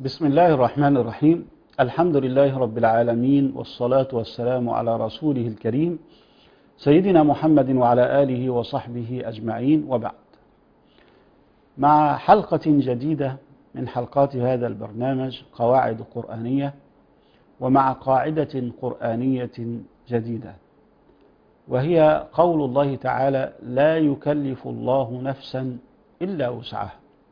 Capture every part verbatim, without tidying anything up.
بسم الله الرحمن الرحيم. الحمد لله رب العالمين، والصلاة والسلام على رسوله الكريم سيدنا محمد وعلى آله وصحبه أجمعين، وبعد. مع حلقة جديدة من حلقات هذا البرنامج قواعد قرآنية، ومع قاعدة قرآنية جديدة، وهي قول الله تعالى: لا يكلف الله نفسا إلا وسعها.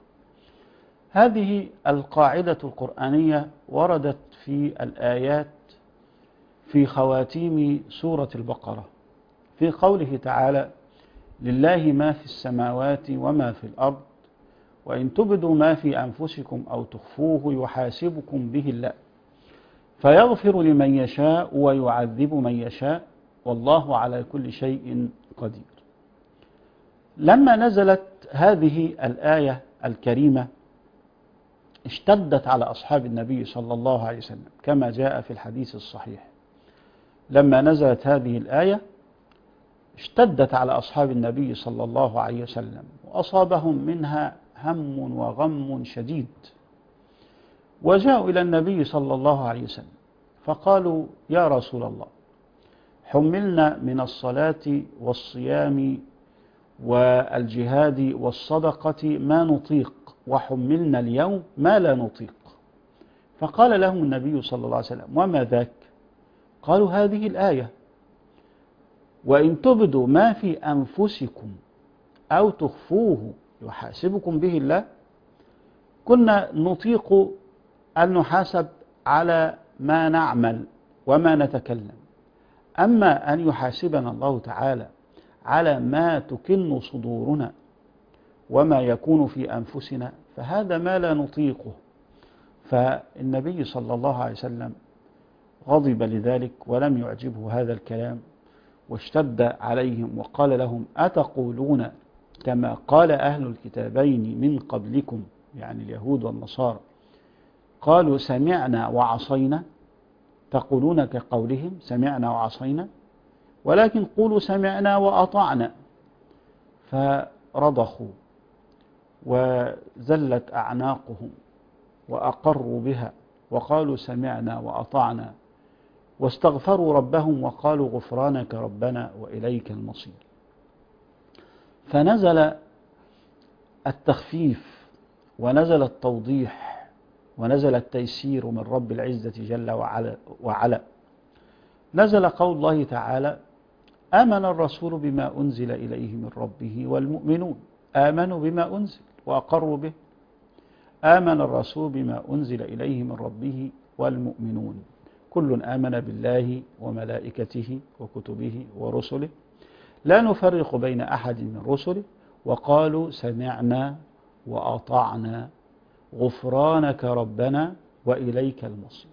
هذه القاعدة القرآنية وردت في الآيات في خواتيم سورة البقرة، في قوله تعالى: لله ما في السماوات وما في الأرض وإن تبدوا ما في أنفسكم أو تخفوه يحاسبكم به الله فيغفر لمن يشاء ويعذب من يشاء والله على كل شيء قدير. لما نزلت هذه الآية الكريمة اشتدت على أصحاب النبي صلى الله عليه وسلم، كما جاء في الحديث الصحيح. لما نزلت هذه الآية اشتدت على أصحاب النبي صلى الله عليه وسلم، وأصابهم منها هم وغم شديد، وجاءوا إلى النبي صلى الله عليه وسلم فقالوا: يا رسول الله، حملنا من الصلاة والصيام والجهاد والصدقة ما نطيق، وحملنا اليوم ما لا نطيق. فقال لهم النبي صلى الله عليه وسلم: وما ذاك؟ قالوا: هذه الآية: وإن تبدوا ما في أنفسكم أو تخفوه يحاسبكم به الله. كنا نطيق أن نحاسب على ما نعمل وما نتكلم، أما أن يحاسبنا الله تعالى على ما تكن صدورنا وما يكون في أنفسنا فهذا ما لا نطيقه. فالنبي صلى الله عليه وسلم غضب لذلك ولم يعجبه هذا الكلام، واشتد عليهم وقال لهم: أتقولون كما قال أهل الكتابين من قبلكم، يعني اليهود والنصارى، قالوا سمعنا وعصينا؟ تقولون كقولهم سمعنا وعصينا، ولكن قولوا سمعنا وأطعنا. فرضخوا وزلت أعناقهم وأقروا بها وقالوا سمعنا وأطعنا، واستغفروا ربهم وقالوا غفرانك ربنا وإليك المصير. فنزل التخفيف ونزل التوضيح ونزل التيسير من رب العزة جل وعلا, وعلا. نزل قول الله تعالى: آمن الرسول بما أنزل إليه من ربه والمؤمنون. آمنوا بما أنزل وأقروا به. آمن الرسول بما أنزل إليه من ربه والمؤمنون كل آمن بالله وملائكته وكتبه ورسله لا نفرق بين أحد من رسله وقالوا سمعنا وأطعنا غفرانك ربنا وإليك المصير.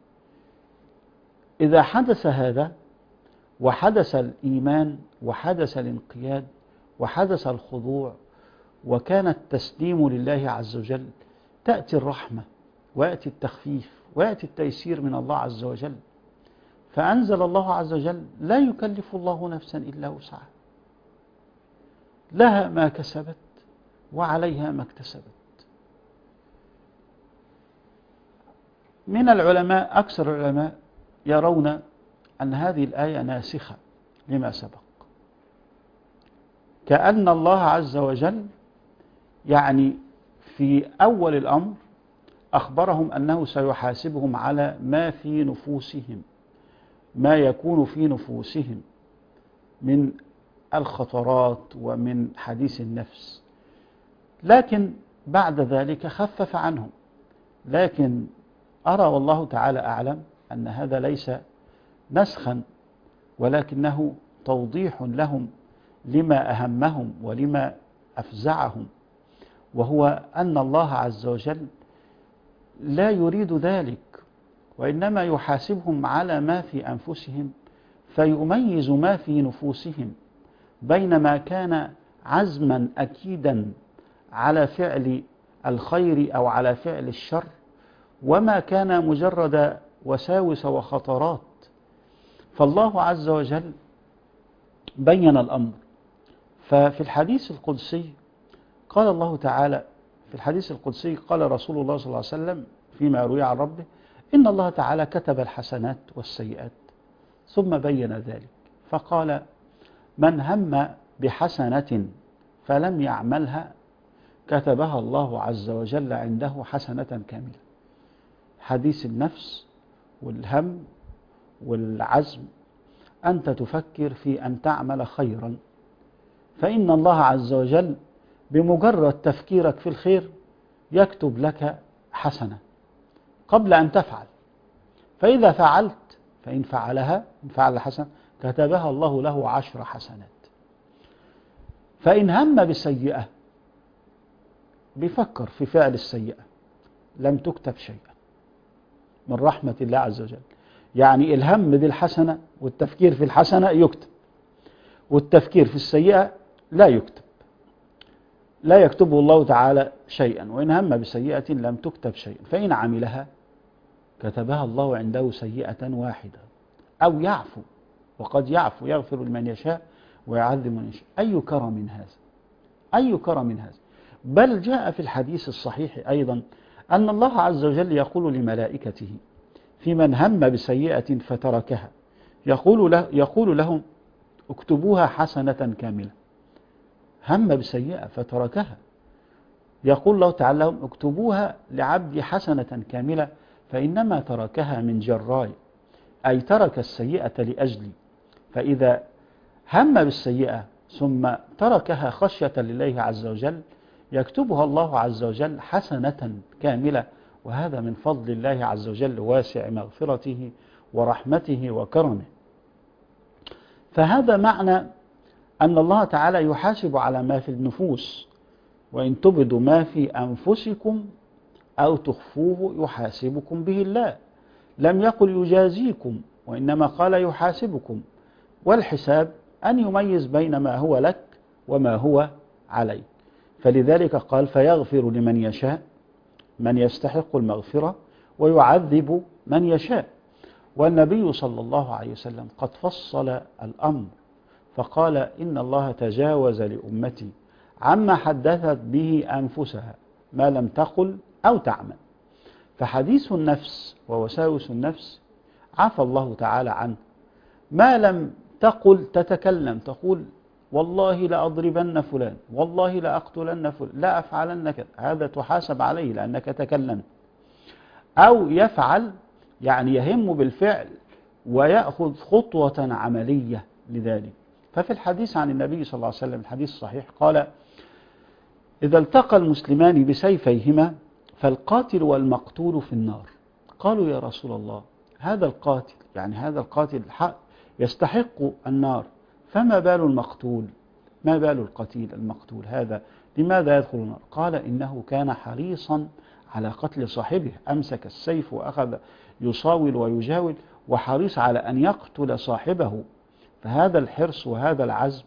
إذا حدث هذا وحدث الإيمان وحدث الانقياد وحدث الخضوع وكان التسليم لله عز وجل، تأتي الرحمة ويأتي التخفيف ويأتي التيسير من الله عز وجل. فأنزل الله عز وجل: لا يكلف الله نفسا إلا وسعها، لها ما كسبت وعليها ما اكتسبت. من العلماء أكثر العلماء يرون أن هذه الآية ناسخة لما سبق، كأن الله عز وجل يعني في أول الأمر أخبرهم أنه سيحاسبهم على ما في نفوسهم، ما يكون في نفوسهم من الخطرات ومن حديث النفس، لكن بعد ذلك خفف عنهم. لكن أرى والله تعالى أعلم أن هذا ليس نسخا، ولكنه توضيح لهم لما أهمهم ولما أفزعهم، وهو أن الله عز وجل لا يريد ذلك، وإنما يحاسبهم على ما في أنفسهم فيميز ما في نفوسهم بين ما كان عزما أكيدا على فعل الخير أو على فعل الشر، وما كان مجرد وساوس وخطرات. فالله عز وجل بين الأمر. ففي الحديث القدسي قال الله تعالى، في الحديث القدسي قال رسول الله صلى الله عليه وسلم فيما يروي عن ربه إن الله تعالى كتب الحسنات والسيئات ثم بين ذلك فقال من هم بحسنة فلم يعملها كتبها الله عز وجل عنده حسنة كاملة. حديث النفس والهم والعزم أنت تفكر في أن تعمل خيرا، فإن الله عز وجل بمجرد تفكيرك في الخير يكتب لك حسنة قبل أن تفعل، فإذا فعلت فإن فعلها إن فعل حسنة كتبها الله له عشر حسنات. فإن هم بسيئة بيفكر في فعل السيئة لم تكتب شيئا من رحمة الله عز وجل. يعني الهم دي الحسنة والتفكير في الحسنة يكتب، والتفكير في السيئة لا يكتب، لا يكتبه الله تعالى شيئا. وإن هم بسيئة لم تكتب شيئا، فإن عملها كتبها الله عنده سيئة واحدة أو يعفو، وقد يعفو يغفر لمن يشاء ويعذب من يشاء. أي كرم هذا، أي كرم هذا. بل جاء في الحديث الصحيح أيضا أن الله عز وجل يقول لملائكته في من هم بسيئة فتركها يقول, له يقول لهم اكتبوها حسنة كاملة. هم بسيئة فتركها يقول الله تعالى لهم اكتبوها لعبدي حسنة كاملة فإنما تركها من جراي، أي ترك السيئة لأجلي. فإذا هم بالسيئة ثم تركها خشية لله عز وجل يكتبها الله عز وجل حسنة كاملة، وهذا من فضل الله عز وجل واسع مغفرته ورحمته وكرمه. فهذا معنى أن الله تعالى يحاسب على ما في النفوس، وإن تبدوا ما في أنفسكم أو تخفوه يحاسبكم به الله. لم يقل يجازيكم وإنما قال يحاسبكم، والحساب أن يميز بين ما هو لك وما هو عليك. فلذلك قال فيغفر لمن يشاء من يستحق المغفرة ويعذب من يشاء. والنبي صلى الله عليه وسلم قد فصل الأمر فقال إن الله تجاوز لأمتي عما حدثت به أنفسها ما لم تقل أو تعمل. فحديث النفس ووساوس النفس عفى الله تعالى عنه. ما لم تقل تتكلم تقول والله لأضربن فلان، والله لأقتلن فلان، لا أفعلن كذا، هذا تحاسب عليه لأنك تكلمت. أو يفعل يعني يهم بالفعل ويأخذ خطوة عملية لذلك. ففي الحديث عن النبي صلى الله عليه وسلم الحديث الصحيح قال إذا التقى المسلمان بسيفيهما فالقاتل والمقتول في النار. قالوا يا رسول الله هذا القاتل يعني هذا القاتل يستحق النار، فما بال المقتول، ما بال القتيل المقتول هذا لماذا يدخل النار؟ قال إنه كان حريصا على قتل صاحبه، أمسك السيف وأخذ يصاول ويجاول وحريص على أن يقتل صاحبه. فهذا الحرص وهذا العزم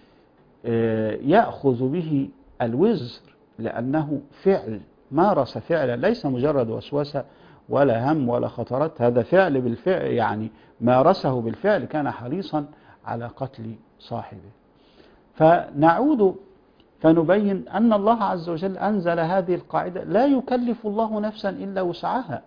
يأخذ به الوزر لأنه فعل مارس فعلا ليس مجرد وسوسة ولا هم ولا خطرات، هذا فعل بالفعل يعني مارسه بالفعل، كان حريصا على قتل صاحبه. فنعود فنبين أن الله عز وجل أنزل هذه القاعدة لا يكلف الله نفسا إلا وسعها.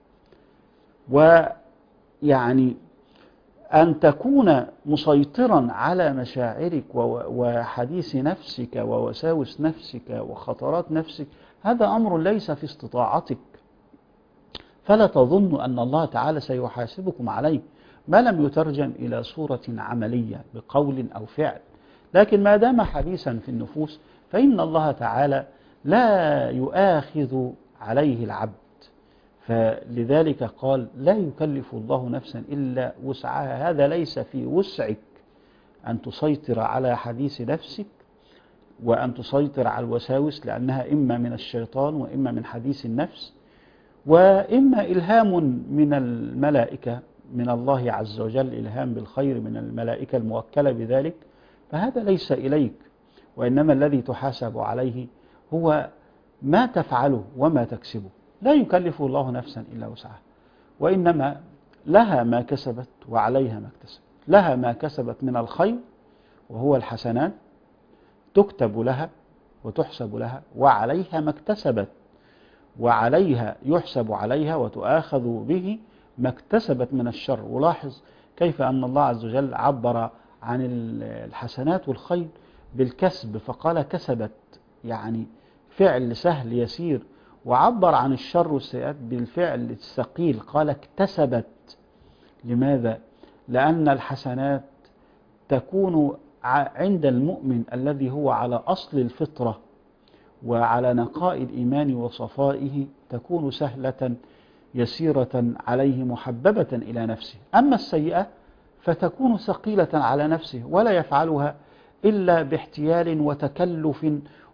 ويعني أن تكون مسيطرا على مشاعرك وحديث نفسك ووساوس نفسك وخطرات نفسك هذا أمر ليس في استطاعتك، فلا تظن أن الله تعالى سيحاسبكم عليه ما لم يترجم إلى صورة عملية بقول أو فعل. لكن ما دام حديثا في النفوس فإن الله تعالى لا يؤاخذ عليه العبد، فلذلك قال لا يكلف الله نفسا إلا وسعها. هذا ليس في وسعك أن تسيطر على حديث نفسك وأن تسيطر على الوساوس، لأنها إما من الشيطان وإما من حديث النفس وإما إلهام من الملائكة من الله عز وجل، إلهام بالخير من الملائكة الموكلة بذلك. فهذا ليس إليك، وإنما الذي تحاسب عليه هو ما تفعله وما تكسبه. لا يكلف الله نفسا إلا وسعها، وإنما لها ما كسبت وعليها ما اكتسبت. لها ما كسبت من الخير وهو الحسنات تكتب لها وتحسب لها، وعليها ما اكتسبت وعليها يحسب عليها وتؤاخذ به ما اكتسبت من الشر. ولاحظ كيف أن الله عز وجل عبر عن الحسنات والخير بالكسب، فقال كسبت يعني فعل سهل يسير، وعبر عن الشر والسيئات بالفعل الثقيل قال اكتسبت. لماذا؟ لأن الحسنات تكون عند المؤمن الذي هو على أصل الفطرة وعلى نقاء الإيمان وصفائه تكون سهلة يسيرة عليه محببة إلى نفسه. أما السيئة فتكون ثقيلة على نفسه ولا يفعلها إلا باحتيال وتكلف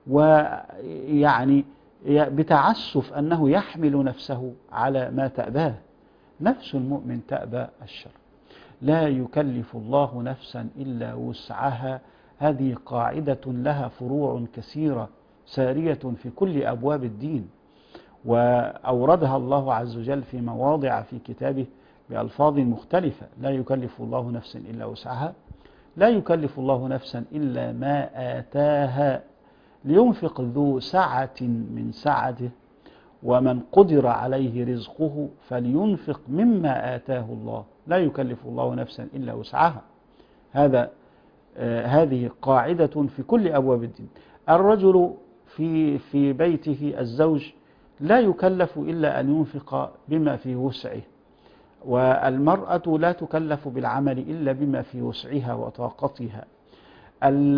ويعني بتعسف أنه يحمل نفسه على ما تأباه. نفس المؤمن تأبى الشر. لا يكلف الله نفسا إلا وسعها. هذه قاعدة لها فروع كثيرة سارية في كل أبواب الدين، وأوردها الله عز وجل في مواضع في كتابه بألفاظ مختلفة. لا يكلف الله نفسا إلا وسعها، لا يكلف الله نفسا إلا ما آتاها، لينفق ذو سعة من سعته، ومن قدر عليه رزقه فلينفق مما آتاه الله. لا يكلف الله نفسا إلا وسعها. هذا آه هذه قاعدة في كل أبواب الدين. الرجل في في بيته الزوج لا يكلف إلا أن ينفق بما في وسعه، والمرأة لا تكلف بالعمل إلا بما في وسعها وطاقتها. ال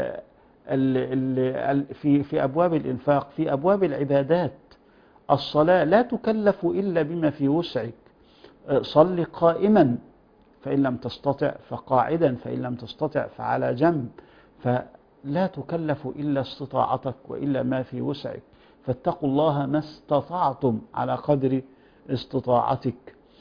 ال ال في في أبواب الإنفاق، في أبواب العبادات، الصلاة لا تكلف إلا بما في وسعك. صل قائما فإن لم تستطع فقاعدا، فإن لم تستطع فعلى جنب. فلا تكلف إلا استطاعتك وإلا ما في وسعك. فاتقوا الله ما استطعتم على قدر استطاعتك.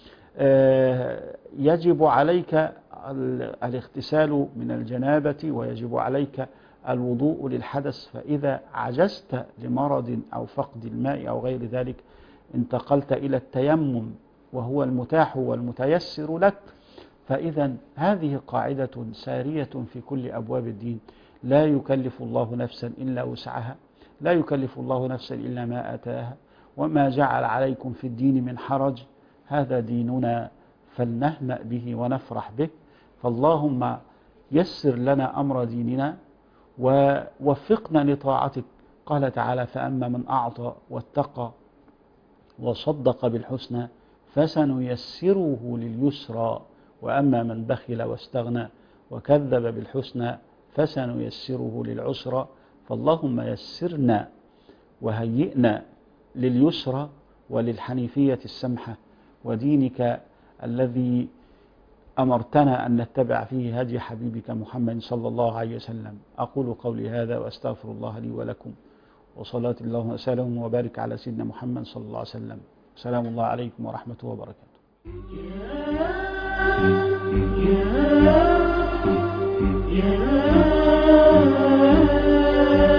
يجب عليك الاغتسال من الجنابة، ويجب عليك الوضوء للحدث. فإذا عجزت لمرض أو فقد الماء أو غير ذلك انتقلت إلى التيمم وهو المتاح والمتيسر لك. فإذا هذه قاعدة سارية في كل أبواب الدين. لا يكلف الله نفسا إلا وسعها، لا يكلف الله نفسا إلا ما آتاها، وما جعل عليكم في الدين من حرج. هذا ديننا فلنهنأ به ونفرح به. فاللهم يسر لنا أمر ديننا ووفقنا لطاعتك. قال تعالى: فأما من أعطى واتقى وصدق بالحسنى فسنيسره لليسرى، وأما من بخل واستغنى وكذب بالحسنى فسنيسره للعسرى. فاللهم يسرنا وهيئنا لليسرى وللحنيفية السمحة ودينك الذي أمرتنا أن نتبع فيه هدي حبيبك محمد صلى الله عليه وسلم. أقول قولي هذا وأستغفر الله لي ولكم، وصلاة الله وسلام وبارك على سيدنا محمد صلى الله عليه وسلم. سلام الله عليكم ورحمة وبركاته. يا يا